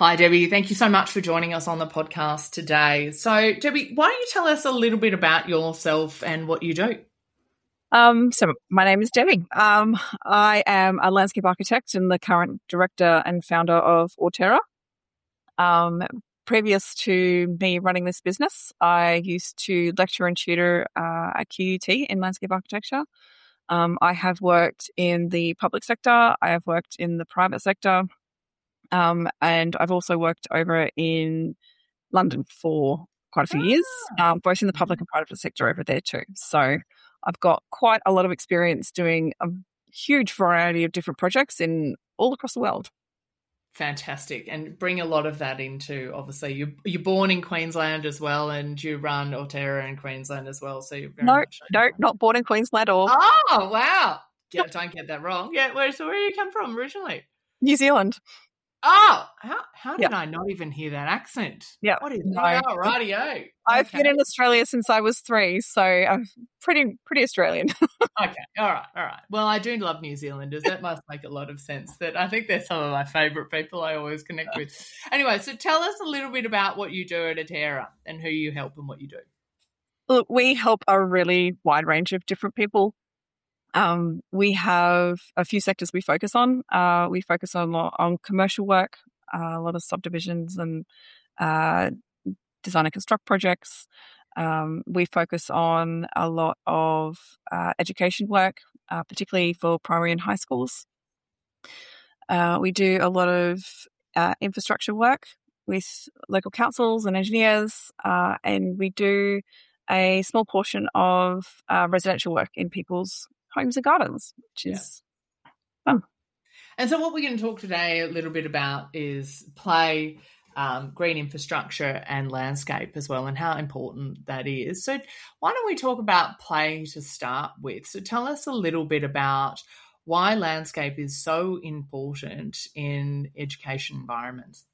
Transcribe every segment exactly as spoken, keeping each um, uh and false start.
Hi, Debbie. Thank you so much for joining us on the podcast today. So, Debbie, why don't you tell us a little bit about yourself and what you do? Um, so my name is Debbie. Um, I am a landscape architect and the current director and founder of Autera. Um, previous to me running this business, I used to lecture and tutor uh, at Q U T in landscape architecture. Um, I have worked in the public sector. I have worked in the private sector. Um, and I've also worked over in London for quite a few years, um, both in the public and private sector over there too. So I've got quite a lot of experience doing a huge variety of different projects in all across the world. Fantastic. And bring a lot of that into, obviously, you, you're born in Queensland as well, and you run Autera in Queensland as well. So you're very no, much... No, not born in Queensland or... Oh, wow. Yeah, don't get that wrong. Yeah, where, so where do you come from originally? New Zealand. Oh, how how did yeah. I not even hear that accent? Yeah. What is no. that? Oh, rightio. I've okay. been in Australia since I was three, so I'm pretty pretty Australian. Okay, all right, all right. Well, I do love New Zealanders. That must make a lot of sense. That I think they're some of my favourite people I always connect with. Anyway, so tell us a little bit about what you do at Autera and who you help and what you do. Look, we help a really wide range of different people. Um, we have a few sectors we focus on. Uh, we focus on on commercial work, uh, a lot of subdivisions and uh, design and construct projects. Um, we focus on a lot of uh, education work, uh, particularly for primary and high schools. Uh, we do a lot of uh, infrastructure work with local councils and engineers, uh, and we do a small portion of uh, residential work in people's homes and gardens, which is yeah. fun. And so what we're going to talk today a little bit about is play, um, green infrastructure and landscape as well, and how important that is. So why don't we talk about play to start with? So tell us a little bit about why landscape is so important in education environments.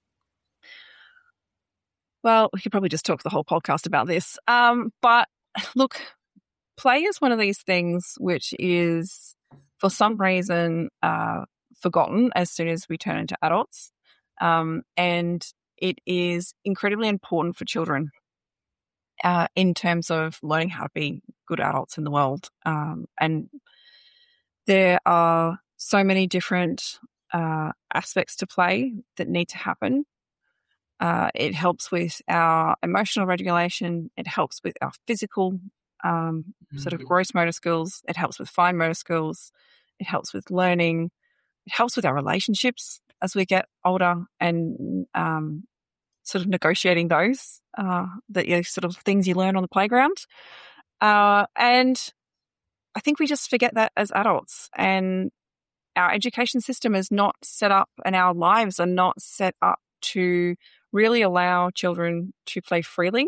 Well, we could probably just talk the whole podcast about this. Um, but look, play is one of these things which is, for some reason, uh, forgotten as soon as we turn into adults. Um, and it is incredibly important for children uh, in terms of learning how to be good adults in the world. Um, and there are so many different uh, aspects to play that need to happen. Uh, it helps with our emotional regulation. It helps with our physical um, mm-hmm. sort of gross motor skills. It helps with fine motor skills. It helps with learning. It helps with our relationships as we get older and um, sort of negotiating those, uh, that you know, sort of things you learn on the playground. Uh, and I think we just forget that as adults. And our education system is not set up, and our lives are not set up to really allow children to play freely,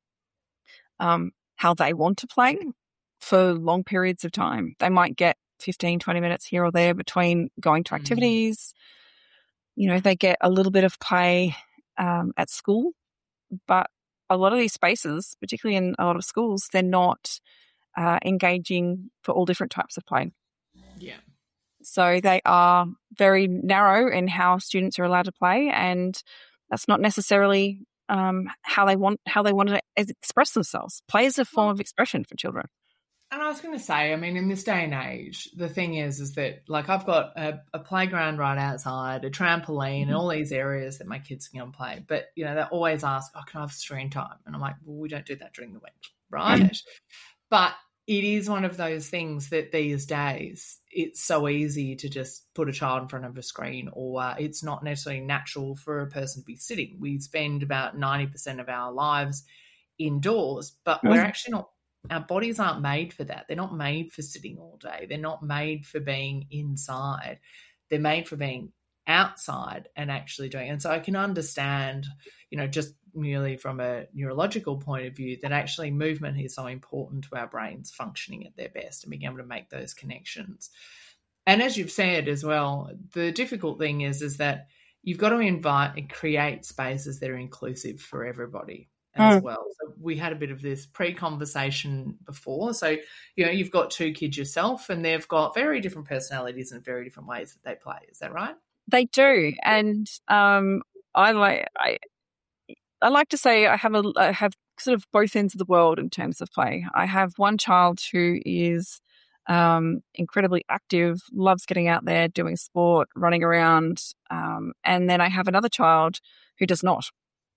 um, how they want to play for long periods of time. They might get fifteen, twenty minutes here or there between going to activities. Mm-hmm. You know, they get a little bit of play um, at school, but a lot of these spaces, particularly in a lot of schools, they're not uh, engaging for all different types of play. Yeah. So they are very narrow in how students are allowed to play, and that's not necessarily um, how they want how they want to express themselves. Play is a form of expression for children. And I was going to say, I mean, in this day and age, the thing is, is that like I've got a, a playground right outside, a trampoline, mm-hmm. and all these areas that my kids can go and play. But you know, they always ask, "Oh, can I have screen time?" And I'm like, "Well, we don't do that during the week, right?" Mm-hmm. But it is one of those things that these days it's so easy to just put a child in front of a screen, or uh, it's not necessarily natural for a person to be sitting. We spend about ninety percent of our lives indoors, but mm-hmm. we're actually not, our bodies aren't made for that. They're not made for sitting all day. They're not made for being inside. They're made for being outside and actually doing it. And so I can understand, you know, just merely from a neurological point of view, that actually movement is so important to our brains functioning at their best and being able to make those connections. And as you've said as well, the difficult thing is, is that you've got to invite and create spaces that are inclusive for everybody as mm. well. So we had a bit of this pre-conversation before. So, you know, you've got two kids yourself, and they've got very different personalities and very different ways that they play. Is that right? They do. And um, I like I I like to say I have a I have sort of both ends of the world in terms of play. I have one child who is um, incredibly active, loves getting out there, doing sport, running around, um, and then I have another child who does not.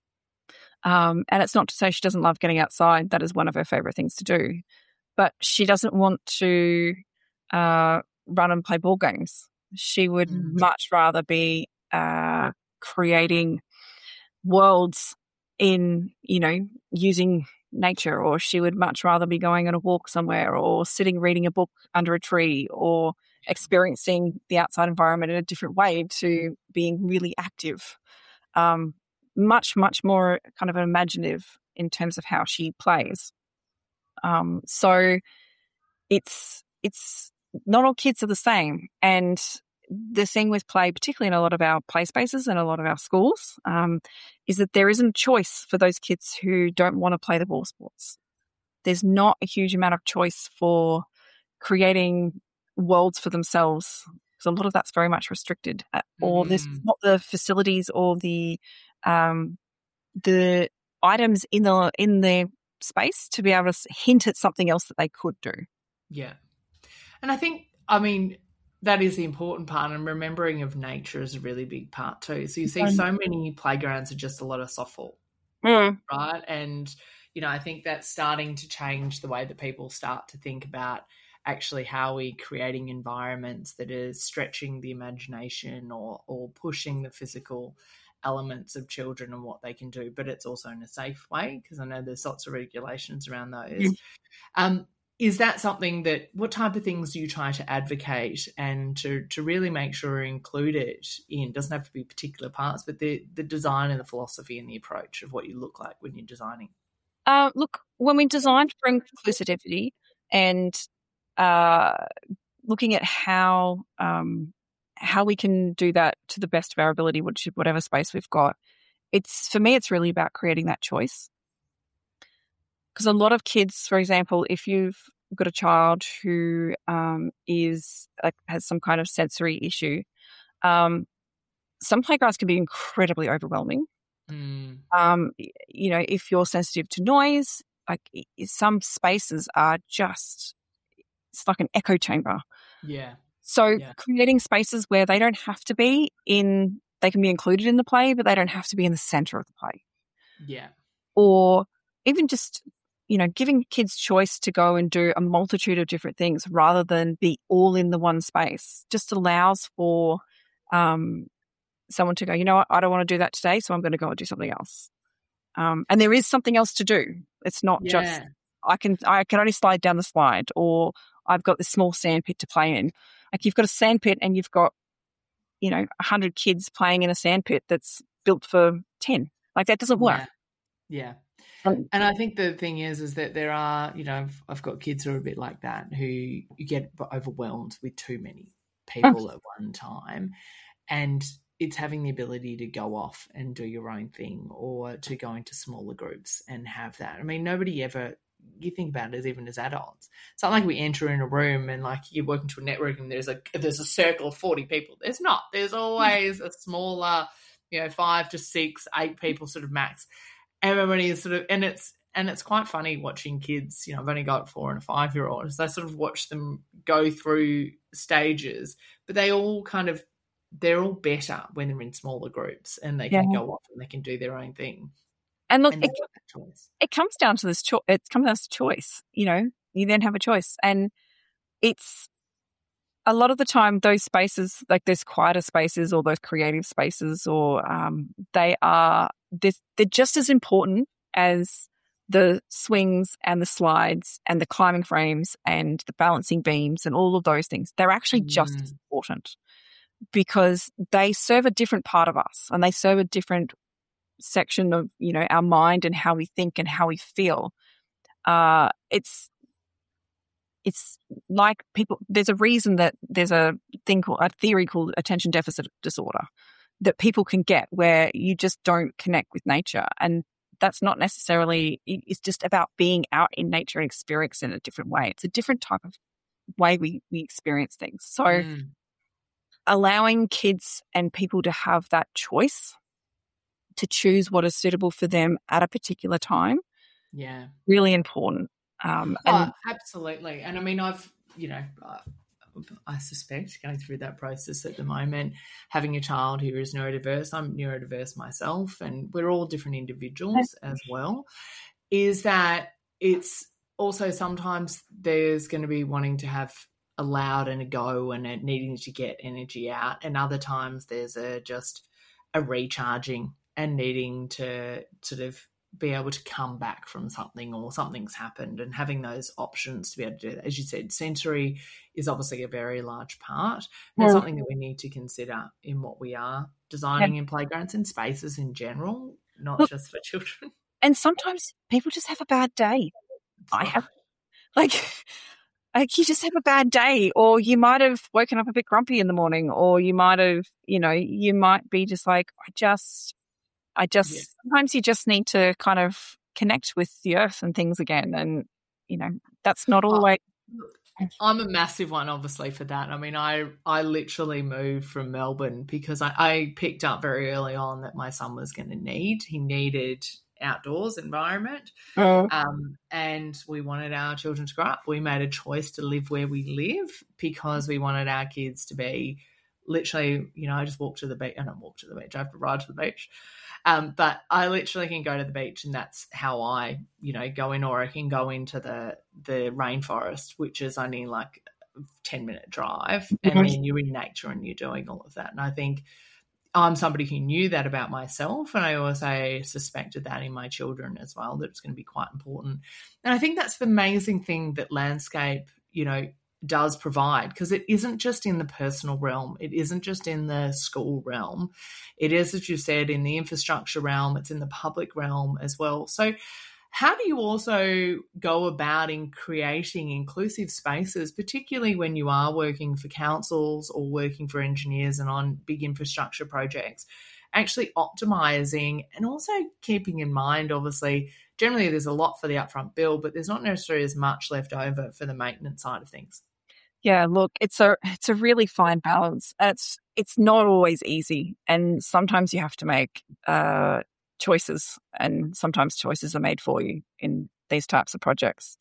Um, and it's not to say she doesn't love getting outside. That is one of her favorite things to do. But she doesn't want to uh, run and play ball games. She would Mm. much rather be uh, creating worlds in, you know, using nature, or she would much rather be going on a walk somewhere or sitting reading a book under a tree or experiencing the outside environment in a different way to being really active. Um, much, much more kind of imaginative in terms of how she plays. Um, so it's it's not all kids are the same. And the thing with play, particularly in a lot of our play spaces and a lot of our schools, um, is that there isn't a choice for those kids who don't want to play the ball sports. There's not a huge amount of choice for creating worlds for themselves, because a lot of that's very much restricted, uh, or there's Mm. not the facilities or the um, the items in the in the space to be able to hint at something else that they could do. Yeah. And I think, I mean, that is the important part, and remembering of nature is a really big part too. So you see Um, so many playgrounds are just a lot of softball, mm, right? And, you know, I think that's starting to change the way that people start to think about actually how we creating environments that are stretching the imagination or or pushing the physical elements of children and what they can do, but it's also in a safe way, because I know there's lots of regulations around those. mm. Um, is that something that, what type of things do you try to advocate and to, to really make sure include it in, doesn't have to be particular parts, but the, the design and the philosophy and the approach of what you look like when you're designing? Uh, look, when we designed for inclusivity and uh, looking at how um, how we can do that to the best of our ability, which whatever space we've got, it's for me, it's really about creating that choice. Because a lot of kids, for example, if you've got a child who um, is like, has some kind of sensory issue, um, some playgrounds can be incredibly overwhelming. Mm. Um, you know, if you're sensitive to noise, like some spaces are just, it's like an echo chamber. Yeah. So Yeah. creating spaces where they don't have to be in, they can be included in the play, but they don't have to be in the center of the play. Yeah. Or even just, you know, giving kids choice to go and do a multitude of different things rather than be all in the one space just allows for um, someone to go, you know what, I don't want to do that today, so I'm going to go and do something else. Um, and there is something else to do. It's not Yeah. just I can I can only slide down the slide, or I've got this small sand pit to play in. Like you've got a sand pit and you've got, you know, a hundred kids playing in a sand pit that's built for ten. Like that doesn't work. Yeah. Yeah. Um, And I think the thing is, is that there are, you know, I've, I've got kids who are a bit like that, who you get overwhelmed with too many people at one time. And it's having the ability to go off and do your own thing, or to go into smaller groups and have that. I mean, nobody ever, you think about it as even as adults. It's not like we enter in a room and like you work into a network and there's a, there's a circle of forty people. There's not. There's always a smaller, you know, five to six, eight people sort of max. Everybody is sort of, and it's, and it's quite funny watching kids, you know, I've only got four and a five-year-old, so I sort of watch them go through stages, but they all kind of, they're all better when they're in smaller groups and they yeah. can go off and they can do their own thing. And look, And it, that choice. it comes down to this choice. It comes down to choice. You know, you then have a choice, and it's a lot of the time those spaces, like those quieter spaces or those creative spaces, or um, they are they're, they're just as important as the swings and the slides and the climbing frames and the balancing beams and all of those things. They're actually just Mm. as important, because they serve a different part of us and they serve a different section of, you know, our mind and how we think and how we feel. Uh, it's it's like people, there's a reason that there's a thing called, a theory called attention deficit disorder that people can get, where you just don't connect with nature. And that's not necessarily, it's just about being out in nature and experiencing it in a different way. It's a different type of way we, we experience things. So Mm. allowing kids and people to have that choice to choose what is suitable for them at a particular time. Yeah. Really important. Um, oh, and absolutely. And I mean, I've, you know, I, I suspect going through that process at the moment, having a child who is neurodiverse, I'm neurodiverse myself, and we're all different individuals as well, is that it's also sometimes there's going to be wanting to have a loud and a go and a needing to get energy out, and other times there's a just a recharging and needing to sort of be able to come back from something, or something's happened, and having those options to be able to do that. As you said, sensory is obviously a very large part, and it's something that we need to consider in what we are designing yeah. in playgrounds and spaces in general, not Look, just for children. And sometimes people just have a bad day. I have, like, like you just have a bad day, or you might have woken up a bit grumpy in the morning, or you might have, you know, you might be just like, I just, I just, yeah. sometimes you just need to kind of connect with the earth and things again. And, you know, that's not always. Oh, I'm a massive one, obviously, for that. I mean, I, I literally moved from Melbourne because I, I picked up very early on that my son was going to need, he needed outdoors environment. Oh. Um, and we wanted our children to grow up. We made a choice to live where we live because we wanted our kids to be literally, you know, I just walk to the beach. I don't walk to the beach. I have to ride to the beach. Um, but I literally can go to the beach, and that's how I, you know, go in, or I can go into the, the rainforest, which is only like a ten minute drive. And mm-hmm. then you're in nature and you're doing all of that. And I think I'm somebody who knew that about myself, and I also suspected that in my children as well, that it's going to be quite important. And I think that's the amazing thing that landscape, you know, does provide, because it isn't just in the personal realm. It isn't just in the school realm. It is, as you said, in the infrastructure realm. It's in the public realm as well. So how do you also go about in creating inclusive spaces, particularly when you are working for councils or working for engineers and on big infrastructure projects, actually optimising and also keeping in mind, obviously, generally there's a lot for the upfront bill, but there's not necessarily as much left over for the maintenance side of things? Yeah, look, it's a it's a really fine balance. It's it's not always easy, and sometimes you have to make uh, choices, and sometimes choices are made for you in these types of projects.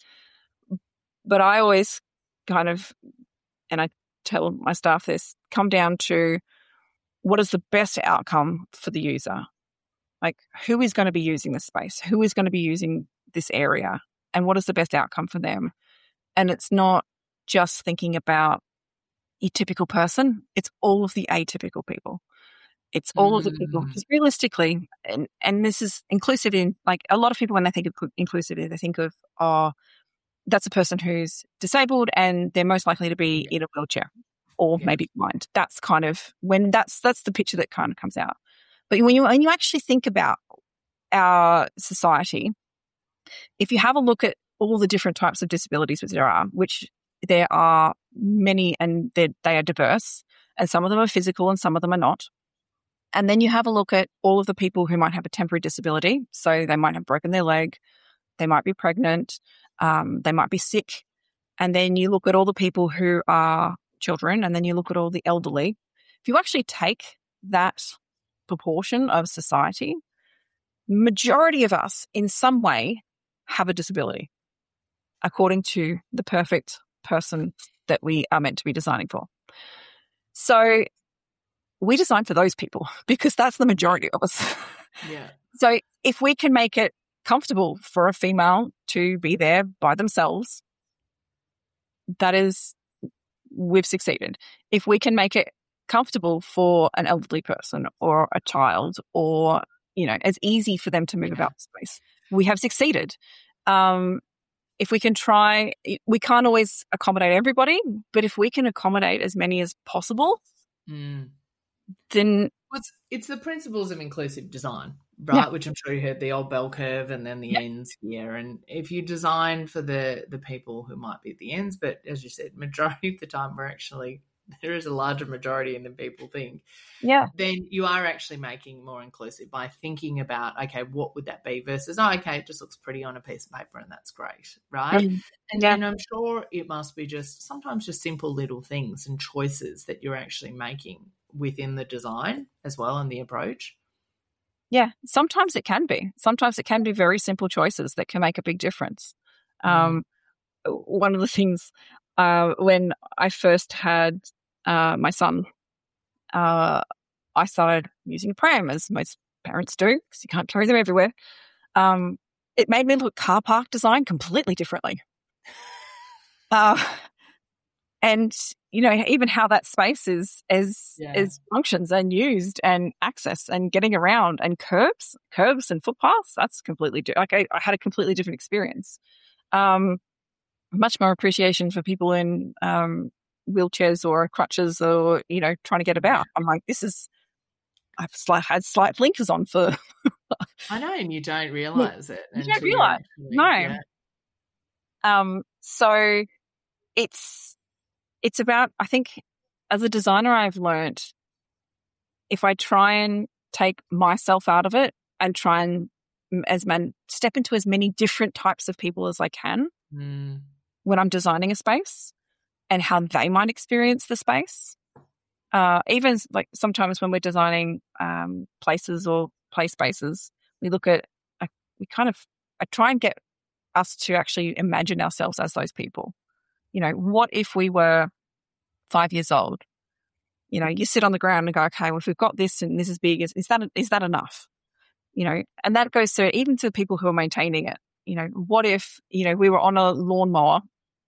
But I always kind of, and I tell my staff this, come down to what is the best outcome for the user? Like, who is going to be using this space? Who is going to be using this area? And what is the best outcome for them? And it's not just thinking about your typical person. It's all of the atypical people. It's all mm. of the people. Because realistically, and, and this is inclusive in, like, a lot of people when they think of inclusivity, they think of, oh, that's a person who's disabled and they're most likely to be in a wheelchair or yeah. maybe blind. That's kind of when that's that's the picture that kind of comes out. But when you when you actually think about our society, if you have a look at all the different types of disabilities which there are, which there are many, and they are diverse, and some of them are physical and some of them are not. And then you have a look at all of the people who might have a temporary disability. So they might have broken their leg, they might be pregnant, um, they might be sick. And then you look at all the people who are children, and then you look at all the elderly. If you actually take that proportion of society, majority of us in some way have a disability, according to the perfect person that we are meant to be designing for. So we design for those people because that's the majority of us. Yeah. So if we can make it comfortable for a female to be there by themselves, that is, we've succeeded. If we can make it comfortable for an elderly person or a child, or, you know, as easy for them to move yeah. about the space, we have succeeded. Um, if we can try, we can't always accommodate everybody, but if we can accommodate as many as possible, mm. then... Well, it's, it's the principles of inclusive design, right? Yeah. Which I'm sure you heard, the old bell curve and then the yeah. ends here. And if you design for the, the people who might be at the ends, but as you said, majority of the time we're actually, there is a larger majority than people think. Yeah. Then you are actually making more inclusive by thinking about, okay, what would that be versus, oh, okay, it just looks pretty on a piece of paper and that's great, right? Mm. And, yeah. and I'm sure it must be just sometimes just simple little things and choices that you're actually making within the design as well and the approach. Yeah, sometimes it can be. Sometimes it can be very simple choices that can make a big difference. Mm. Um, one of the things uh, when I first had uh, my son, uh, I started using a pram, as most parents do, because you can't carry them everywhere. Um, it made me look at car park design completely differently. Uh, and, you know, even how that space is, is, Yeah. is functions and used and access and getting around and curbs, curbs and footpaths, that's completely different. Like I, I had a completely different experience. Um, much more appreciation for people in um, wheelchairs or crutches or, you know, trying to get about. I'm like, this is, I've slight, had slight blinkers on for. I know, and you don't realise it You don't until you're realise. actually, No. yeah. Um, so it's, it's about, I think as a designer, I've learned if I try and take myself out of it and try and as man step into as many different types of people as I can Mm. when I'm designing a space and how they might experience the space. Uh, even like sometimes when we're designing um, places or play spaces, we look at, I, we kind of, I try and get us to actually imagine ourselves as those people. You know, what if we were five years old? You know, you sit on the ground and go, okay, well, if we've got this and this is big, is, is that is that enough? You know, and that goes to even to people who are maintaining it. You know, what if, you know, we were on a lawnmower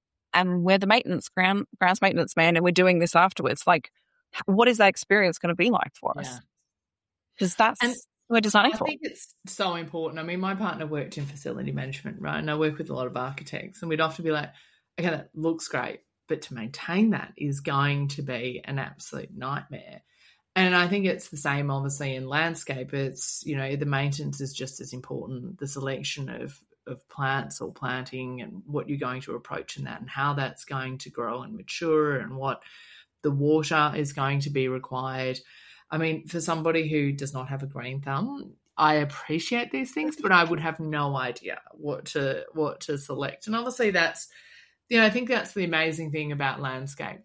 and we're the maintenance ground grounds maintenance man and we're doing this afterwards? Like, what is that experience going to be like for Yeah. us? Because that's And what we're designing I for. think it's so important. I mean, my partner worked in facility management, right? And I work with a lot of architects, and we'd often be like, okay, that looks great, but to maintain that is going to be an absolute nightmare. And I think it's the same, obviously, in landscape. It's, you know, the maintenance is just as important. The selection of, of plants or planting and what you're going to approach in that and how that's going to grow and mature and what the water is going to be required. I mean, for somebody who does not have a green thumb, I appreciate these things, but I would have no idea what to what to select. And obviously that's, you know, I think that's the amazing thing about landscape.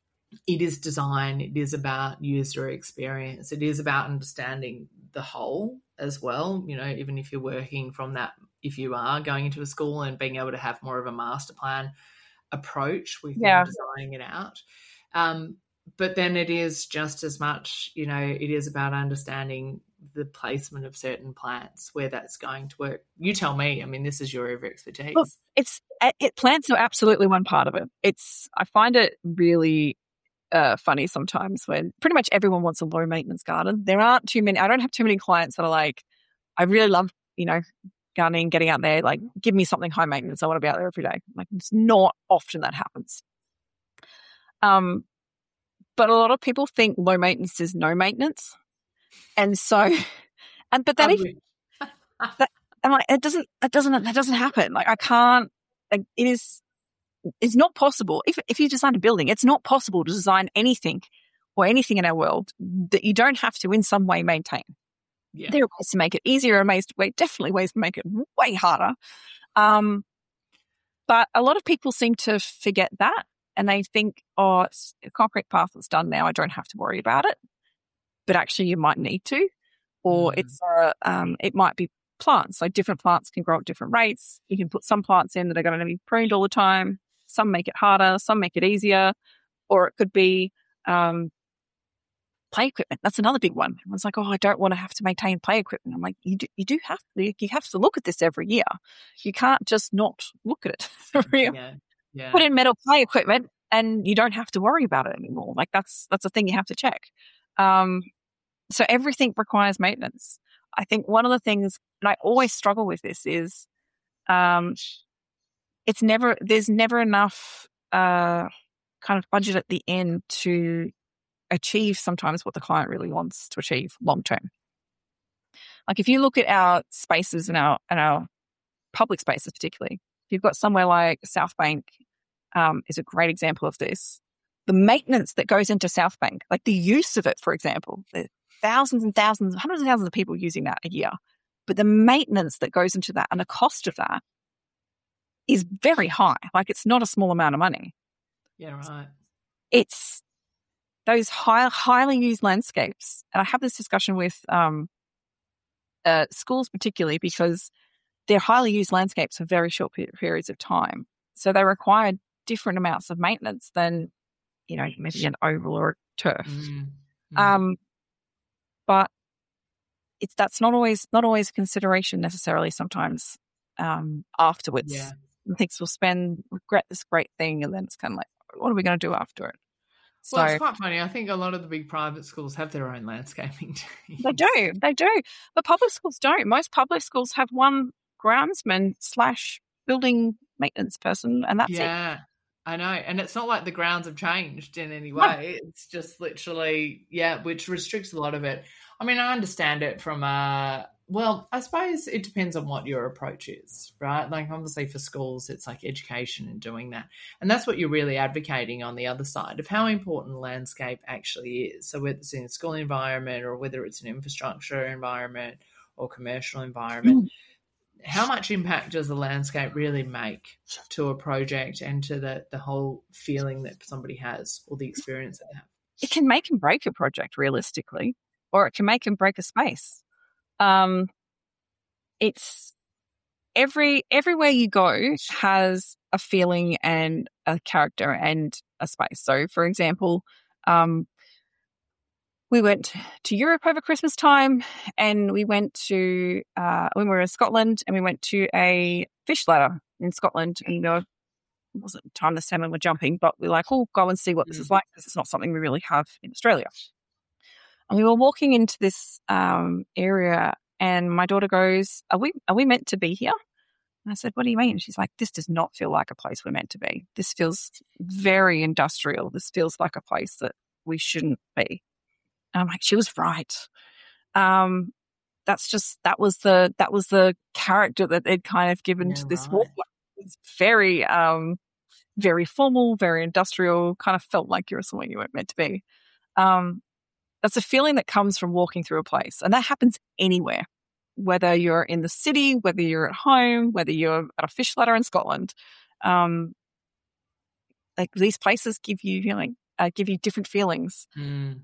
It is design. It is about user experience. It is about understanding the whole as well. You know, even if you're working from that, if you are going into a school and being able to have more of a master plan approach within Yeah. designing it out. Um, but then it is just as much, you know, it is about understanding the placement of certain plants, where that's going to work. You tell me. I mean, this is your area of expertise. Look, it's it, plants are absolutely one part of it. It's I find it really uh, funny sometimes when pretty much everyone wants a low maintenance garden. There aren't too many. I don't have too many clients that are like, I really love, you know, gardening, getting out there. Like, give me something high maintenance. I want to be out there every day. Like, it's not often that happens. Um, but a lot of people think low maintenance is no maintenance, and so, and but then even, that, I'm like, it doesn't, it doesn't, that doesn't happen. Like, I can't. Like, it is. It's not possible. If if you design a building, it's not possible to design anything or anything in our world that you don't have to in some way maintain. Yeah. There are ways to make it easier, ways to, definitely ways to make it way harder. Um, but a lot of people seem to forget that, and they think, oh, it's a concrete path that's done now, I don't have to worry about it. But actually, you might need to, or mm. it's uh, um, it might be plants. Like, different plants can grow at different rates. You can put some plants in that are going to be pruned all the time. Some make it harder, some make it easier, or it could be um, play equipment. That's another big one. Everyone's like, oh, I don't want to have to maintain play equipment. I'm like, you do, you do have to, you have to look at this every year. You can't just not look at it every year. Yeah. Yeah. Put in metal play equipment and you don't have to worry about it anymore. Like, that's, that's a thing you have to check. Um, so everything requires maintenance. I think one of the things, and I always struggle with this, is um, it's never, there's never enough uh, kind of budget at the end to achieve sometimes what the client really wants to achieve long term. Like, if you look at our spaces and our and our public spaces, particularly, if you've got somewhere like South Bank, um, is a great example of this. The maintenance that goes into South Bank, like the use of it, for example, there's thousands and thousands, hundreds of thousands of people using that a year, but the maintenance that goes into that and the cost of that is very high. Like, it's not a small amount of money. Yeah, right. It's those high, highly used landscapes. And I have this discussion with um, uh, schools particularly, because they're highly used landscapes for very short pe- periods of time. So they require different amounts of maintenance than, you know, maybe an oval or a turf. Mm. Mm. Um, but it's that's not always not always a consideration necessarily. Sometimes um, afterwards, Yeah. and thinks we'll spend regret this great thing, and then it's kind of like, what are we going to do after it? So Well, it's quite funny. I think a lot of the big private schools have their own landscaping teams. they do, they do, but public schools don't. Most public schools have one groundsman slash building maintenance person, and that's it. Yeah, I know. And it's not like the grounds have changed in any No. way. It's just literally, yeah, which restricts a lot of it. I mean, I understand it from a, well, I suppose it depends on what your approach is, right? Like, obviously for schools, it's like education and doing that. And that's what you're really advocating on the other side of how important landscape actually is. So whether it's in a school environment or whether it's an infrastructure environment or commercial environment, mm. how much impact does the landscape really make to a project and to the, the whole feeling that somebody has or the experience they have? It can make and break a project realistically, or it can make and break a space. Um, it's every everywhere you go has a feeling and a character and a space. So, for example, um, we went to Europe over Christmas time, and we went to uh, when we were in Scotland, and we went to a fish ladder in Scotland, and you know, it wasn't time the salmon were jumping, but we we're like, oh, go and see what mm. this is like, because it's not something we really have in Australia. And we were walking into this um, area, and my daughter goes, are we are we meant to be here? And I said, what do you mean? She's like, this does not feel like a place we're meant to be. This feels very industrial. This feels like a place that we shouldn't be. And I'm like, she was right. Um, that's just, that was the, that was the character that they'd kind of given yeah, to this right. walkway. It's very, um, very formal, very industrial, kind of felt like you were somewhere you weren't meant to be. Um, that's a feeling that comes from walking through a place. And that happens anywhere, whether you're in the city, whether you're at home, whether you're at a fish ladder in Scotland. Um, like these places give you, you know, uh, give you different feelings. Mm.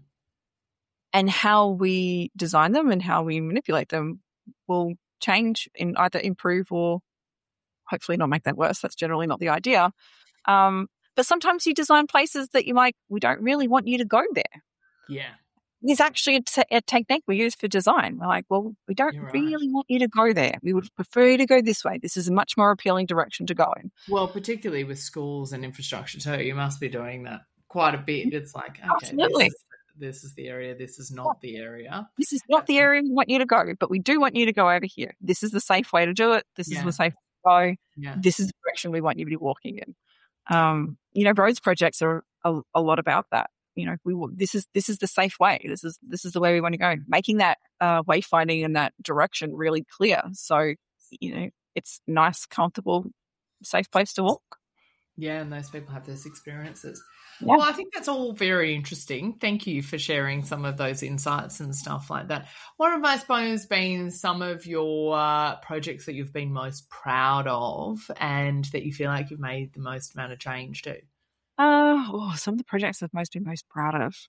And how we design them and how we manipulate them will change and either improve or hopefully not make that worse. That's generally not the idea. Um, but sometimes you design places that you're like, we don't really want you to go there. Yeah. There's actually a, te- a technique we use for design. We're like, well, we don't You're right. really want you to go there. We would prefer you to go this way. This is a much more appealing direction to go in. Well, particularly with schools and infrastructure too, you must be doing that quite a bit. It's like, okay, Absolutely. This is, this is the area. This is not the area. This is not the area we want you to go, but we do want you to go over here. This is the safe way to do it. This Yeah. is the safe way to go. Yeah. This is the direction we want you to be walking in. Um, you know, roads projects are a, a lot about that. You know, we will, this is this is the safe way. This is this is the way we want to go. Making that uh, wayfinding in that direction really clear, so you know it's nice, comfortable, safe place to walk. Yeah, and those people have those experiences. Yeah. Well, I think that's all very interesting. Thank you for sharing some of those insights and stuff like that. What have, I suppose, been some of your uh, projects that you've been most proud of and that you feel like you've made the most amount of change to? Uh, oh, some of the projects I've most been most proud of.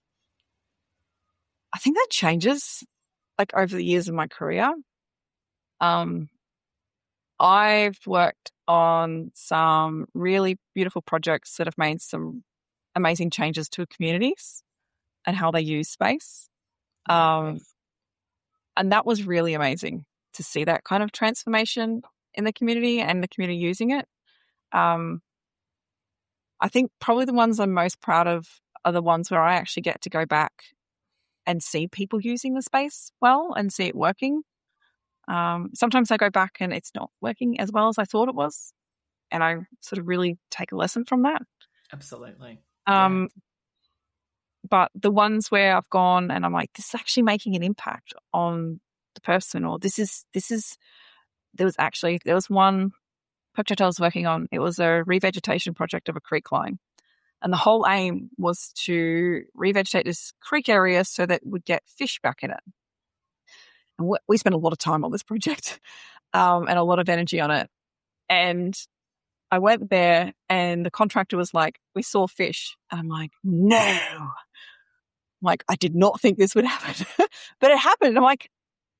I think that changes like over the years of my career. Um, I've worked on some really beautiful projects that have made some amazing changes to communities and how they use space. Um, and that was really amazing to see that kind of transformation in the community and the community using it. Um, I think probably the ones I'm most proud of are the ones where I actually get to go back and see people using the space well and see it working. Um, sometimes I go back and it's not working as well as I thought it was. And I sort of really take a lesson from that. Absolutely. Um, yeah. But the ones where I've gone and I'm like, this is actually making an impact on the person, or this is, this is, there was actually, there was one project I was working on. It was a revegetation project of a creek line. And the whole aim was to revegetate this creek area so that we'd get fish back in it. And we spent a lot of time on this project um, and a lot of energy on it. And I went there and the contractor was like, we saw fish. And I'm like, no. Like, I did not think this would happen. But it happened. I'm like,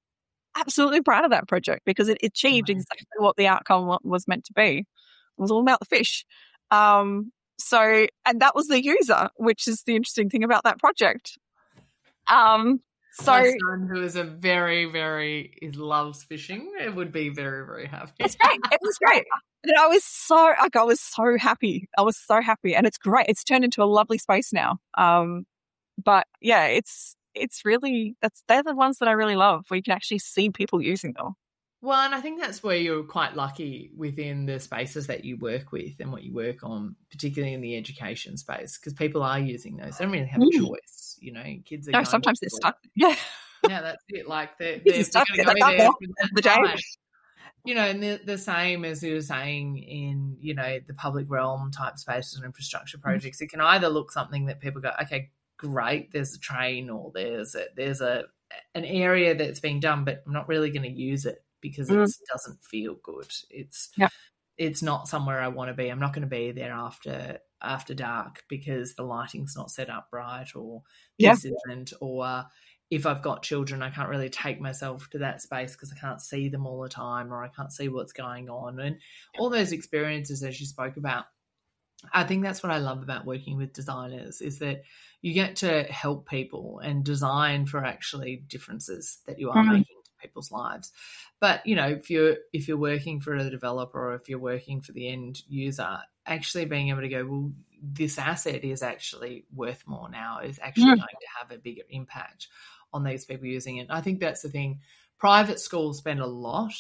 absolutely proud of that project because it achieved Amazing. exactly what the outcome was meant to be. It was all about the fish. Um, so, and that was the user, which is the interesting thing about that project. Um, so my son, who is a very, very, he loves fishing, it would be very, very happy. It's great. It was great. And I was so, like, I was so happy. I was so happy. And it's great. It's turned into a lovely space now. Um, but yeah, it's, it's really, that's, they're the ones that I really love where you can actually see people using them. Well, and I think that's where you're quite lucky within the spaces that you work with and what you work on, particularly in the education space, because people are using those. They don't really have a Mm. choice, you know. Kids are No, going sometimes to they're school. stuck. Yeah. Yeah, that's it. Like they're, Kids they're, are they're stuck going to there. go They can't there walk for the the day. time. You know, and the, the same as you were saying in, you know, the public realm type spaces and infrastructure projects, it can either look something that people go, okay, great, there's a train or there's a, there's a an area that's being done, but I'm not really going to use it because Mm. it doesn't feel good. It's Yeah. it's not somewhere I want to be. I'm not going to be there after after dark because the lighting's not set up right, or Yeah. this isn't, or if I've got children, I can't really take myself to that space because I can't see them all the time, or I can't see what's going on. And all those experiences, as you spoke about, I think that's what I love about working with designers, is that you get to help people and design for actually differences that you are Mm. making to people's lives. But, you know, if you're if you're working for a developer or if you're working for the end user, actually being able to go, well, this asset is actually worth more now, is actually Mm. going to have a bigger impact on these people using it. I think that's the thing. Private schools spend a lot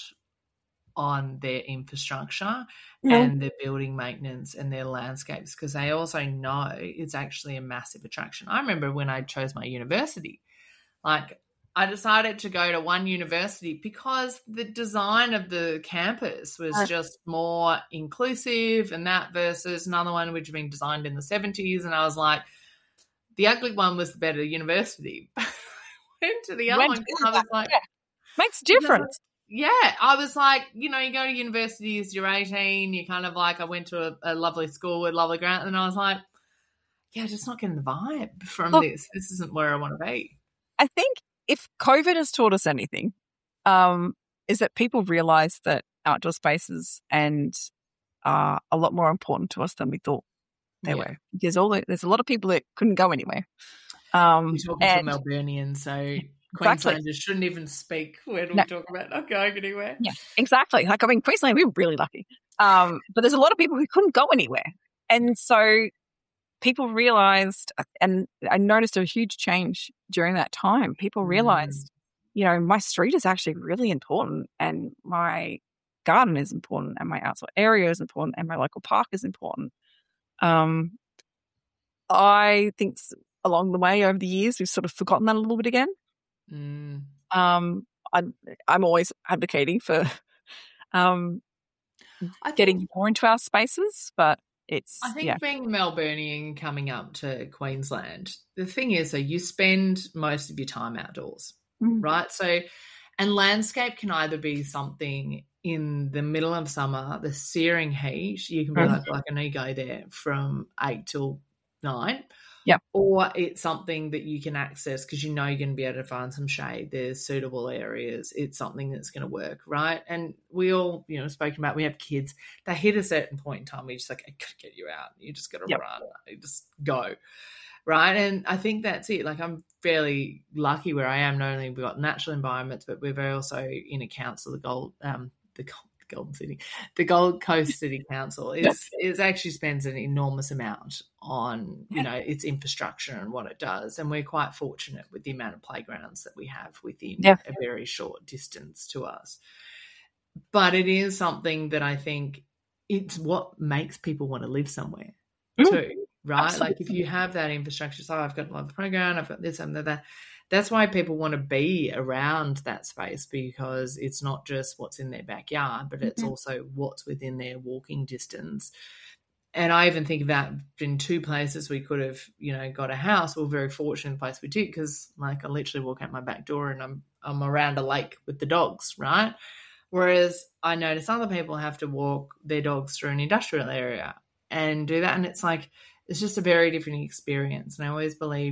on their infrastructure Mm. and their building maintenance and their landscapes because they also know it's actually a massive attraction. I remember when I chose my university, like I decided to go to one university because the design of the campus was Uh. just more inclusive and that versus another one which had been designed in the seventies, and I was like, the ugly one was the better university. Went to the other Went one because I was like, yeah. Makes a difference. yeah, I was like, you know, you go to universities, you're eighteen, you kind of like, I went to a, a lovely school with lovely grant, and I was like, yeah, just not getting the vibe from Look, this. This isn't where I want to be. I think if COVID has taught us anything, um, is that people realize that outdoor spaces and are a lot more important to us than we thought they Yeah. were. There's all there's a lot of people that couldn't go anywhere. Um, You're talking and to a Melburnian, so exactly. Queenslanders shouldn't even speak when No. we talk about not going anywhere. Yeah, exactly. Like, I mean, Queensland, we were really lucky. Um, but there's a lot of people who couldn't go anywhere. And so people realized, and I noticed a huge change during that time. People realized, you know, my street is actually really important, and my garden is important, and my outdoor area is important, and my local park is important. Um, I think s- along the way over the years, we've sort of forgotten that a little bit again. Mm. Um, I'm, I'm always advocating for um, I getting think, more into our spaces, but it's, I think yeah. being Melburnian coming up to Queensland, the thing is that you spend most of your time outdoors, Mhm. right? So, and landscape can either be something in the middle of summer, the searing heat, you can be Mhm. like, like I know you go there from eight till nine. Yep. Or it's something that you can access because you know you're going to be able to find some shade. There's suitable areas. It's something that's going to work, right? And we all, you know, spoken about, we have kids. They hit a certain point in time where you're just like, I could get you out. You just got to Yep. run. You just go, right? And I think that's it. Like, I'm fairly lucky where I am. Not only we've got natural environments, but we're very also in a council, the Gold, um, the Golden City, the Gold Coast City Council is is actually spends an enormous amount on, you know, its infrastructure and what it does, and we're quite fortunate with the amount of playgrounds that we have within Yeah. a very short distance to us. But it is something that I think it's what makes people want to live somewhere Mm. too, right? Absolutely. Like if you have that infrastructure, so I've got a playground, I've got this and that. That's why people want to be around that space, because it's not just what's in their backyard, but it's Mhm. also what's within their walking distance. And I even think about in two places we could have, you know, got a house. We we're very fortunate in the place we did because, like, I literally walk out my back door and I'm I'm around a lake with the dogs, right? Whereas I notice other people have to walk their dogs through an industrial area and do that, and it's like it's just a very different experience. And I always believe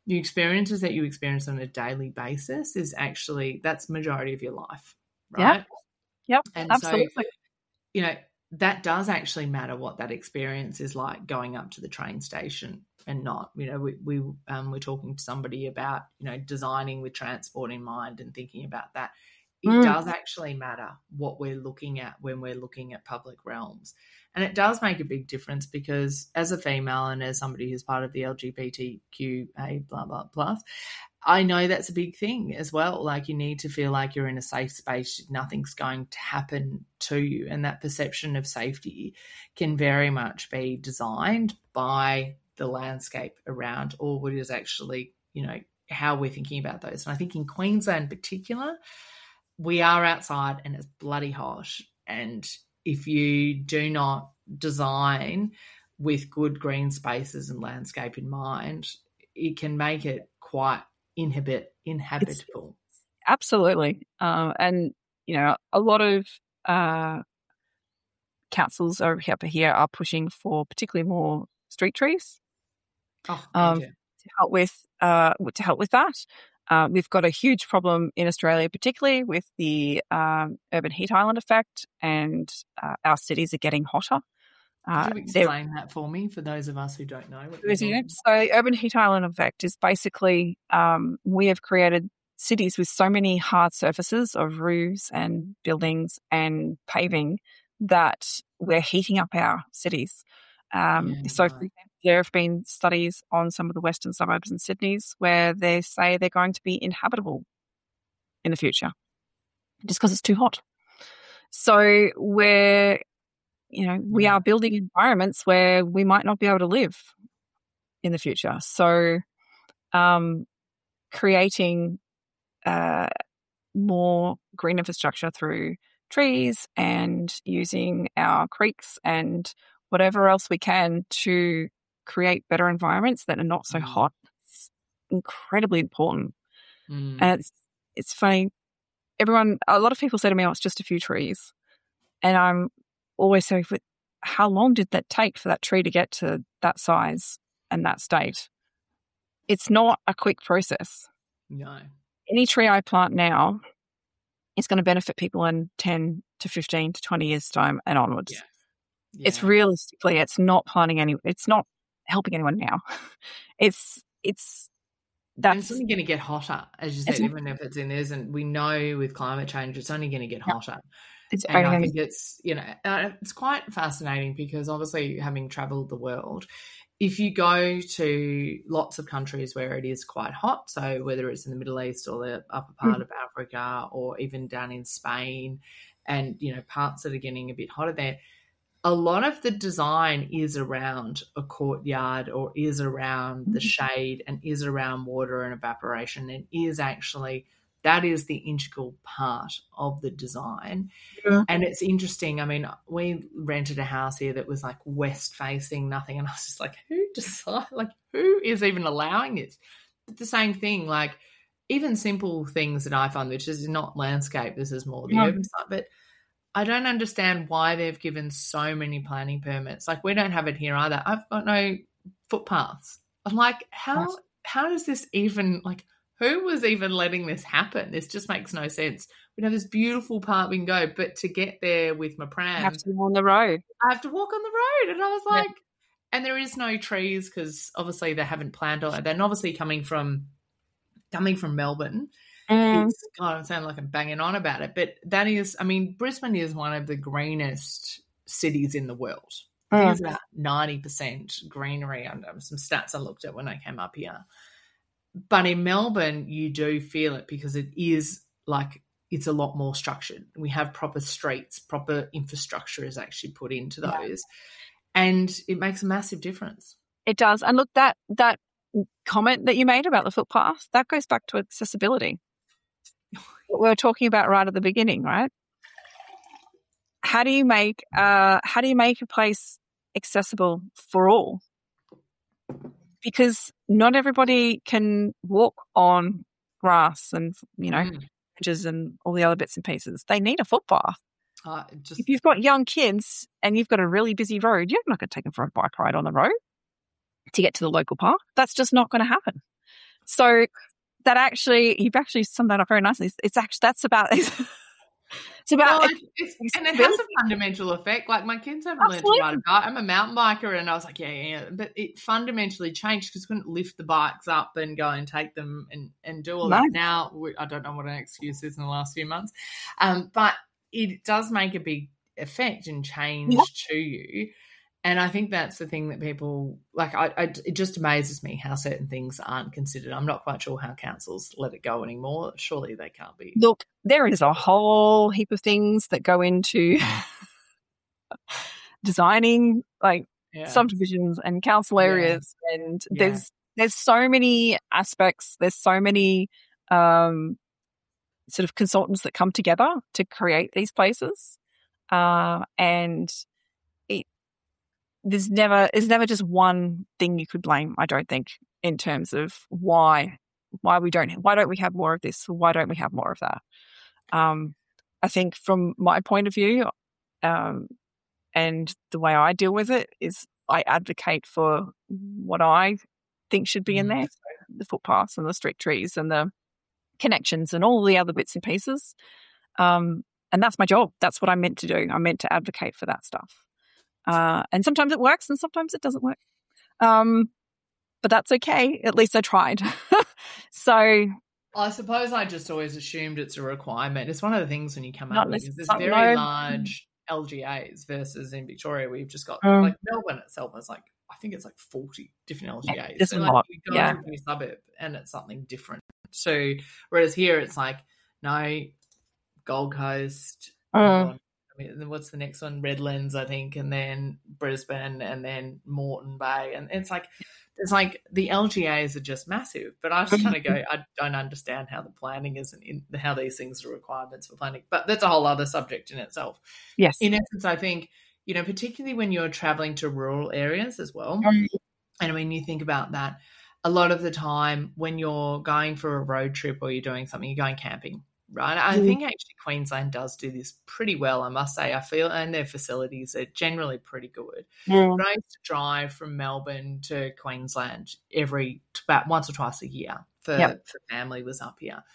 the experiences that you experience on a daily basis is actually, that's majority of your life, right? Yeah. Yep. And Absolutely. so, you know, that does actually matter what that experience is like going up to the train station and not. You know, we, we um, we're talking to somebody about, you know, designing with transport in mind and thinking about that. It Mm. does actually matter what we're looking at when we're looking at public realms. And it does make a big difference because as a female and as somebody who's part of the L G B T Q A blah, blah, plus, I know that's a big thing as well. Like you need to feel like you're in a safe space. Nothing's going to happen to you. And that perception of safety can very much be designed by the landscape around or what is actually, you know, how we're thinking about those. And I think in Queensland in particular, we are outside and it's bloody hot. And if you do not design with good green spaces and landscape in mind, it can make it quite inhabit inhabitable. It's, absolutely. Uh, and, you know, a lot of uh, councils over here are pushing for particularly more street trees oh, um, yeah. to help with uh, to help with that. Uh, we've got a huge problem in Australia, particularly with the um, urban heat island effect, and uh, our cities are getting hotter. Uh, Could you explain that for me, for those of us who don't know? What you're talking about? So urban heat island effect is basically um, we have created cities with so many hard surfaces of roofs and buildings and paving that we're heating up our cities. Um, Yeah, so, right. for example, there have been studies on some of the western suburbs in Sydney's where they say they're going to be inhabitable in the future just because it's too hot. So we're, you know, we Yeah. are building environments where we might not be able to live in the future. So um, creating uh, more green infrastructure through trees and using our creeks and whatever else we can to create better environments that are not so Mm. hot. It's incredibly important. Mm. And it's, it's funny. Everyone, a lot of people say to me, oh, it's just a few trees. And I'm always saying, how long did that take for that tree to get to that size and that state? It's not a quick process. No. Any tree I plant now is going to benefit people in ten to fifteen to twenty years' time and onwards. Yeah. Yeah. It's realistically, it's not planting any, it's not helping anyone now. It's, it's, And that's it's only going to get hotter, as you said, It's- even if it's in this. And we know with climate change, it's only going to get Yeah. hotter. it's And I only- think it's, you know, uh, it's quite fascinating because obviously having traveled the world, if you go to lots of countries where it is quite hot, so whether it's in the Middle East or the upper part Mm. of Africa or even down in Spain and, you know, parts that are getting a bit hotter there, a lot of the design is around a courtyard or is around the shade and is around water and evaporation and is actually, that is the integral part of the design. Yeah. And it's interesting. I mean, we rented a house here that was like west facing, nothing. And I was just like, who decide, like, who is even allowing this? But the same thing, like even simple things that I find, which is not landscape, this is more the Yeah. urban side, but I don't understand why they've given so many planning permits. Like we don't have it here either. I've got no footpaths. I'm like, how, Yes. how does this even, like, who was even letting this happen? This just makes no sense. We have this beautiful part we can go, but to get there with my You pram, have to go on the road. I have to walk on the road. And I was Yeah. like, and there is no trees because obviously they haven't planned on it. Then obviously coming from coming from Melbourne, Mm. it's God, I sound like I'm banging on about it, but that is, I mean, Brisbane is one of the greenest cities in the world. I think Mm. it's about ninety percent greenery under some stats I looked at when I came up here. But in Melbourne, you do feel it because it is like it's a lot more structured. We have proper streets, proper infrastructure is actually put into Yeah. those. And it makes a massive difference. It does. And look, that that comment that you made about the footpath, that goes back to accessibility. What we were talking about right at the beginning, right? How do you make uh how do you make a place accessible for all? Because not everybody can walk on grass and, you know, Mm. hedges and all the other bits and pieces. They need a footpath. Uh, just If you've got young kids and you've got a really busy road, you're not going to take them for a bike ride on the road to get to the local park. That's just not going to happen. So that actually, you've actually summed that up very nicely. It's, it's actually, that's about, it's, it's about, well, it's, it's, and it has a fundamental effect. Like my kids haven't learned to ride a bike. I'm a mountain biker, and I was like, yeah, yeah, but it fundamentally changed because we couldn't lift the bikes up and go and take them and, and do all nice. that. Now, we, I don't know what an excuse is in the last few months, um, but it does make a big effect and change yeah. to you. And I think that's the thing that people, like, I, I, it just amazes me how certain things aren't considered. I'm not quite sure how councils let it go anymore. Surely they can't be. Look, there is a whole heap of things that go into designing, like, yeah. subdivisions and council areas. Yeah. And yeah. there's there's so many aspects. There's so many um, sort of consultants that come together to create these places. Uh, and There's never, there's never just one thing you could blame, I don't think, in terms of why, why we don't, why don't we have more of this? Why don't we have more of that? Um, I think from my point of view, um, and the way I deal with it is I advocate for what I think should be in there. So the footpaths and the street trees and the connections and all the other bits and pieces. Um, and that's my job. That's what I'm meant to do. I'm meant to advocate for that stuff. Uh, and sometimes it works and sometimes it doesn't work. Um, but that's okay. At least I tried. So I suppose I just always assumed it's a requirement. It's one of the things when you come out with there's very large L G As versus in Victoria we've just got um, like Melbourne itself is like, I think it's like forty different L G As. Yeah, so like lot. You go yeah. to a new suburb and it's something different. So whereas here it's like, no, Gold Coast, um, I mean, what's the next one? Redlands, I think, and then Brisbane, and then Moreton Bay, and it's like it's like the L G As are just massive. But I just kind of go, I don't understand how the planning is and in, how these things are requirements for planning. But that's a whole other subject in itself. Yes. In essence, I think you know, particularly when you're traveling to rural areas as well, um, and when you think about that, a lot of the time when you're going for a road trip or you're doing something, you're going camping. Right. I mm. think actually Queensland does do this pretty well, I must say. I feel, and their facilities are generally pretty good. Mm. But I used to drive from Melbourne to Queensland every, about once or twice a year for, yep. for family was up here.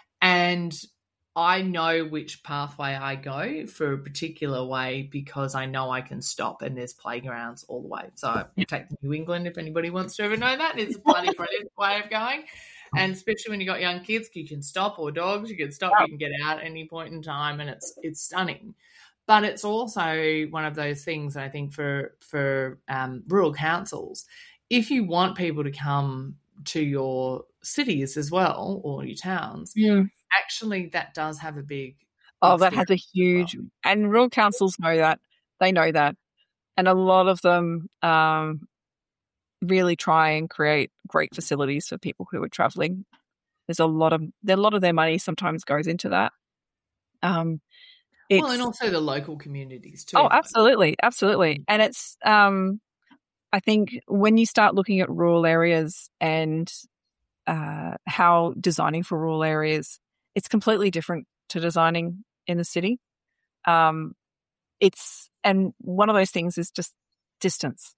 And I know which pathway I go for a particular way because I know I can stop and there's playgrounds all the way. So I take New England if anybody wants to ever know that. It's a bloody brilliant way of going. And especially when you got young kids, you can stop, or dogs, you can stop, you can get out at any point in time, and it's it's stunning. But it's also one of those things, I think, for for um, rural councils, if you want people to come to your cities as well or your towns, yeah. actually that does have a big oh, that has a huge well. And rural councils know that. They know that. And a lot of them um really try and create great facilities for people who are traveling. There's a lot of a lot of their money sometimes goes into that. Um, well, and also the local communities too. Oh, absolutely, absolutely. And it's um, I think when you start looking at rural areas and uh, how designing for rural areas, it's completely different to designing in the city. Um, it's and one of those things is just distance.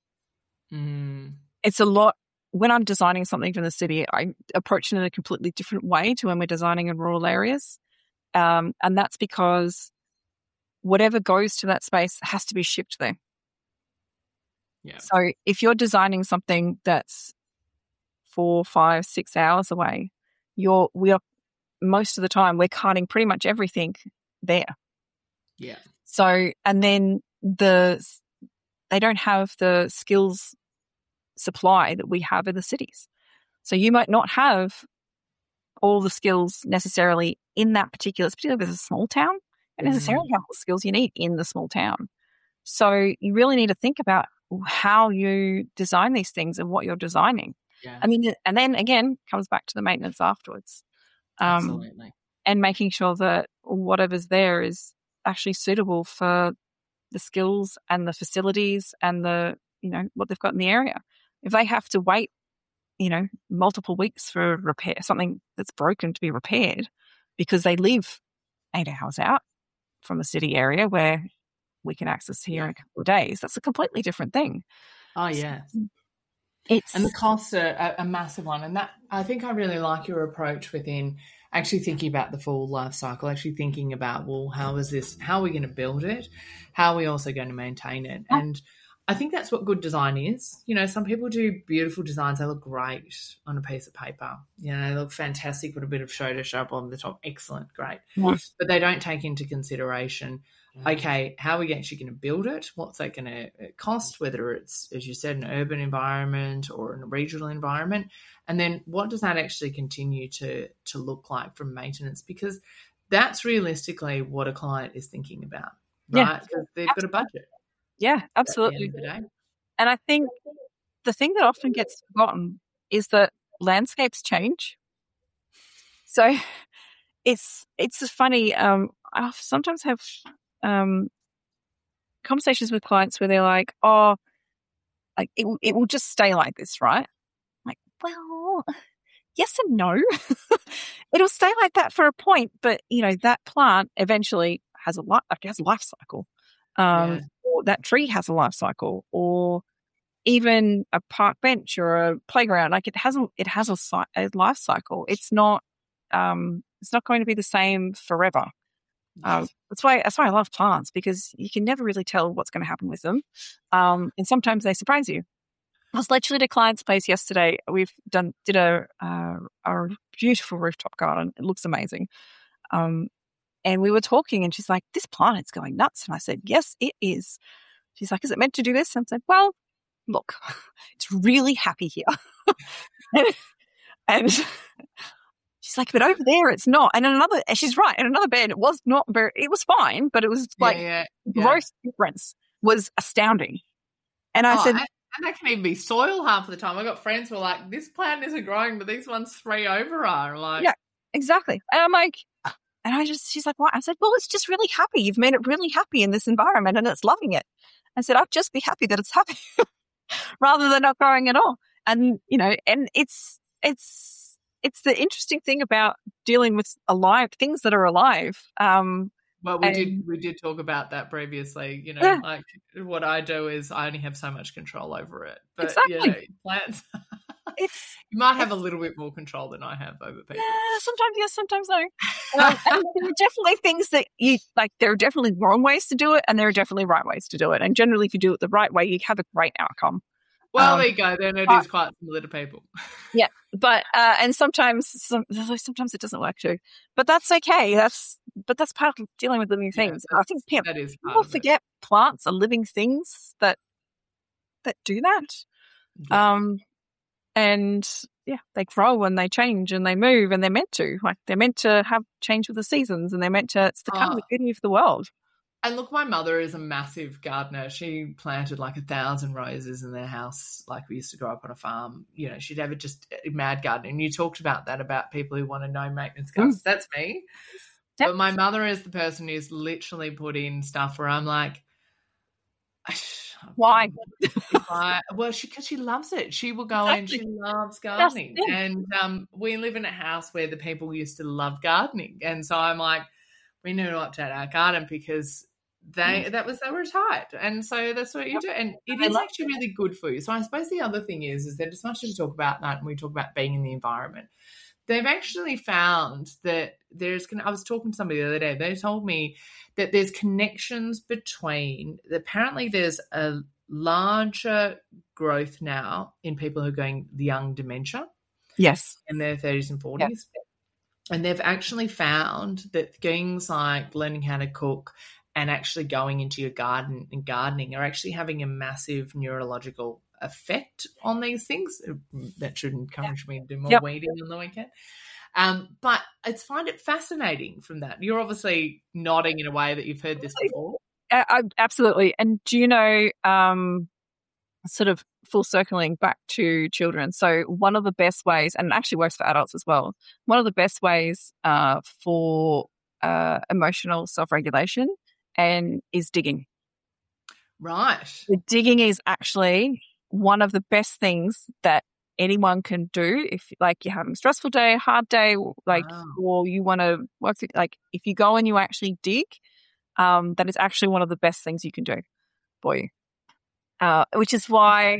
Mm. It's a lot. When I'm designing something from the city, I approach it in a completely different way to when we're designing in rural areas. Um, and that's because whatever goes to that space has to be shipped there. Yeah. So if you're designing something that's four, five, six hours away, you're we are most of the time we're carting pretty much everything there. Yeah. So and then the they don't have the skills supply that we have in the cities. So you might not have all the skills necessarily in that particular, particularly if it's a small town, you don't necessarily have the skills you need in the small town. So you really need to think about how you design these things and what you're designing. Yeah. I mean, and then again, comes back to the maintenance afterwards. Um, Absolutely. And making sure that whatever's there is actually suitable for the skills and the facilities and the, you know, what they've got in the area. If they have to wait, you know, multiple weeks for repair, something that's broken to be repaired because they live eight hours out from a city area where we can access here yeah. in a couple of days, that's a completely different thing. Oh, yeah. So, It's And the costs are a, a massive one. And that, I think I really like your approach within actually thinking about the full life cycle, actually thinking about, well, how is this, how are we going to build it? How are we also going to maintain it? And I think that's what good design is. You know, some people do beautiful designs. They look great on a piece of paper. You know, they look fantastic with a bit of Photoshop on the top. Excellent, great. Yes. But they don't take into consideration, okay, how are we actually going to build it? What's that going to cost, whether it's, as you said, an urban environment or in a regional environment? And then what does that actually continue to, to look like from maintenance? Because that's realistically what a client is thinking about, right? Because Yeah, they've got a budget. Yeah, absolutely. And I think the thing that often gets forgotten is that landscapes change. So it's it's funny. Um, I sometimes have um, conversations with clients where they're like, "Oh, like it it will just stay like this, right?" I'm like, well, yes and no. It'll stay like that for a point, but you know that plant eventually has a life, like has a life cycle. Um, Yeah. Or that tree has a life cycle, or even a park bench or a playground. Like it has a it has a, a life cycle. It's not um, it's not going to be the same forever. Um, that's why that's why I love plants, because you can never really tell what's going to happen with them, um, and sometimes they surprise you. I was literally at a client's place yesterday. We've done did a uh, a beautiful rooftop garden. It looks amazing. Um, and we were talking, and she's like, "This plant is going nuts." And I said, "Yes, it is." She's like, "Is it meant to do this?" And I said, "Well, look, it's really happy here." And she's like, "But over there, it's not." And in another, and she's right. In another bed, it was not very. It was fine, but it was like yeah, yeah, the gross yeah. difference was astounding. And I oh, said, and, and that can even be soil half of the time. I got friends who are like, "This plant isn't growing, but these ones three over are." Like, yeah, exactly. And I'm like, and I just, she's like, "What?" I said, "Well, it's just really happy. You've made it really happy in this environment, and it's loving it." I said, "I'd just be happy that it's happy rather than not growing at all." And, you know, and it's, it's, it's the interesting thing about dealing with alive things that are alive. Um, well, we and, did, we did talk about that previously, you know, yeah. like what I do is I only have so much control over it, but Exactly. you know, plants, it's, you might have a little bit more control than I have over people. Yeah, sometimes yes, sometimes no. Um, and there are definitely things that you like. There are definitely wrong ways to do it, and there are definitely right ways to do it. And generally, if you do it the right way, you have a great outcome. Well, um, there you go. Then it but, is quite similar to people. Yeah, but uh, and sometimes, some, sometimes it doesn't work too. But that's okay. That's but that's part of dealing with living things. Yeah, I think people, that is people forget it. plants are living things that that do that. Yeah. Um, and yeah, they grow and they change and they move, and they're meant to. Like they're meant to have change with the seasons, and they're meant to. It's the kind of the beauty of the world. And look, my mother is a massive gardener. She planted like a thousand roses in their house. Like we used to grow up on a farm. You know, she'd have it just a mad garden. And you talked about that, about people who want to know maintenance gardens. Mm. That's me. Yep. But my mother is the person who's literally put in stuff where I'm like, why? I, well, she because she loves it. She will go exactly. in. She loves gardening, and um, we live in a house where the people used to love gardening, and so I'm like, we need to update our garden because they mm. that was they were tired, and so that's what you yep. do, and it I is actually it. really good for you. So I suppose the other thing is, is that as much as we talk about that, and we talk about being in the environment, they've actually found that there's. I was talking to somebody the other day. They told me that there's connections between. Apparently, there's a larger growth now in people who are going the young dementia. Yes. In their thirties and forties. Yes. And they've actually found that things like learning how to cook and actually going into your garden and gardening are actually having a massive neurological effect on these things. That should encourage me to do more yep. weeding on the weekend. Um, but it's find it fascinating from that. You're obviously nodding in a way that you've heard this before. Uh, absolutely. And do you know, um, sort of full circling back to children. So one of the best ways, and it actually works for adults as well, one of the best ways uh, for uh, emotional self-regulation and is digging. Right. The digging is actually one of the best things that anyone can do if like you're having a stressful day, a hard day, like, wow. or you want to work, like if you go and you actually dig, Um, that is actually one of the best things you can do for you, uh, which is why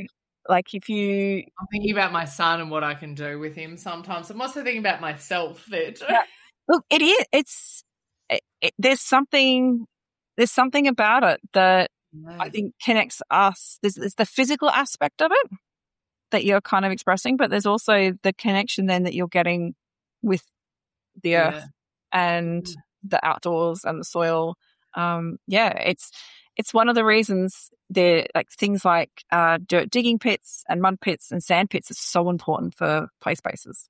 Like if you, I'm thinking about my son and what I can do with him sometimes. I'm also thinking about myself that yeah, look, it is. It's it, it, there's something there's something about it that yeah. I think connects us. There's, there's the physical aspect of it that you're kind of expressing, but there's also the connection then that you're getting with the earth yeah. and Yeah. the outdoors and the soil. Um, yeah, it's it's one of the reasons there, like things like uh, dirt digging pits and mud pits and sand pits is so important for play spaces.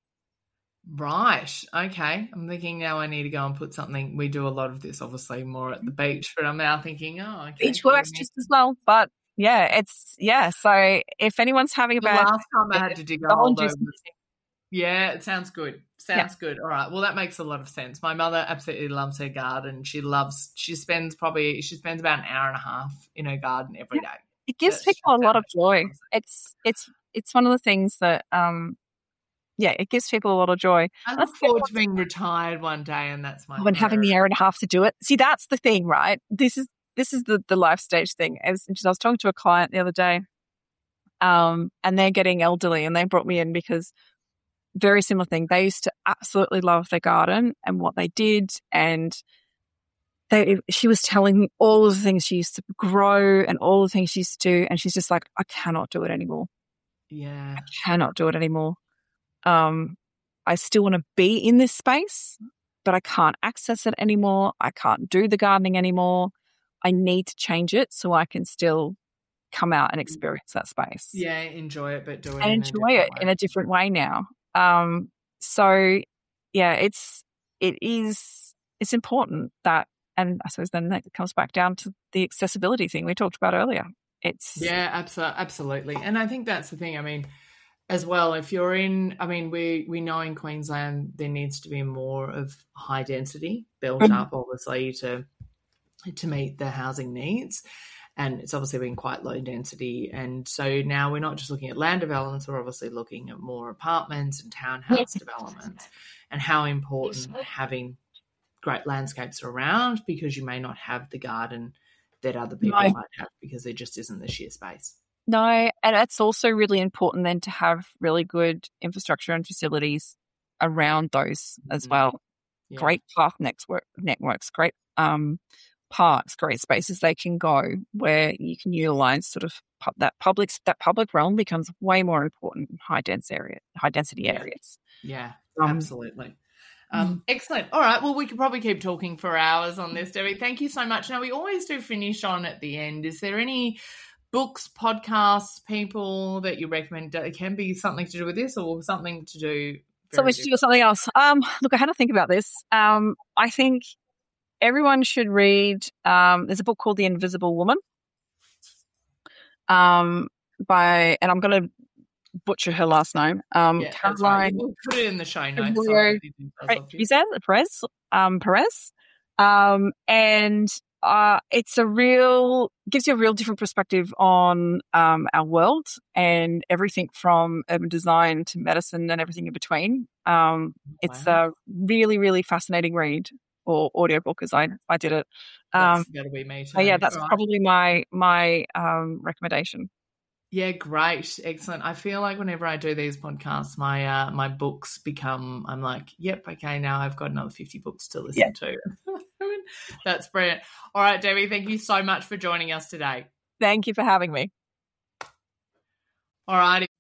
Right. Okay. I'm thinking now I need to go and put something. We do a lot of this, obviously, more at the beach, but I'm now thinking, oh, okay. Beach works just as well, but yeah, it's yeah. So if anyone's having a The bad, last time I had to dig a hole, though, was, yeah, it sounds good. Sounds yeah. good. All right. Well, that makes a lot of sense. My mother absolutely loves her garden. She loves. She spends probably. She spends about an hour and a half in her garden every day. It gives That's people a lot of joy. It's it's it's one of the things that um. Yeah, it gives people a lot of joy. I look forward to being retired one day, and that's my. Oh, and having the hour and a half to do it. See, that's the thing, right? This is this is the the life stage thing. I was, I was talking to a client the other day, um, and they're getting elderly, and they brought me in because very similar thing. They used to absolutely love their garden and what they did, and they. She was telling me all of the things she used to grow and all the things she used to do, and she's just like, I cannot do it anymore. Yeah, I cannot do it anymore. Um, I still want to be in this space, but I can't access it anymore. I can't do the gardening anymore. I need to change it so I can still come out and experience that space. Yeah, enjoy it, but do it and in enjoy a it way. in a different way now. Um, so yeah, it's it is it's important that, and I suppose then that comes back down to the accessibility thing we talked about earlier. It's yeah, absolutely, absolutely, and I think that's the thing. I mean. As well, if you're in, I mean, we, we know in Queensland there needs to be more of high density built mm-hmm. up, obviously, to to meet the housing needs. And it's obviously been quite low density. And so now we're not just looking at land developments, we're obviously looking at more apartments and townhouse developments, and how important having great landscapes around, because you may not have the garden that other people no. might have because there just isn't the sheer space. No, and it's also really important then to have really good infrastructure and facilities around those as well. Yeah. Great path network, networks, great um, parks, great spaces they can go where you can utilize sort of pu- that public that public realm becomes way more important in high dense area, high density yeah. areas. Yeah, um, absolutely. Um, excellent. All right. Well, we could probably keep talking for hours on this, Debbie. Thank you so much. Now, we always do finish on at the end. Is there any books, podcasts, people that you recommend? It can be something to do with this or something to do. Something to do with something else. Um, look, I had to think about this. Um, I think everyone should read. Um, there's a book called The Invisible Woman. Um, by and I'm going to butcher her last name. Um, yeah, Caroline. Right. We'll put it in the show notes. Is that Perez? Um, Perez. Um, and. Uh, it's a real, gives you a real different perspective on um, our world and everything from urban design to medicine and everything in between. Um, it's wow. a really, really fascinating read, or audiobook as I, I did it. Um, that's gotta be me too. Oh yeah, that's right. probably my my um, recommendation. Yeah, great, excellent. I feel like whenever I do these podcasts, my uh, my books become. I'm like, yep, okay, now I've got another fifty books to listen yeah. to. That's brilliant. All right, Debbie, thank you so much for joining us today. Thank you for having me. All righty.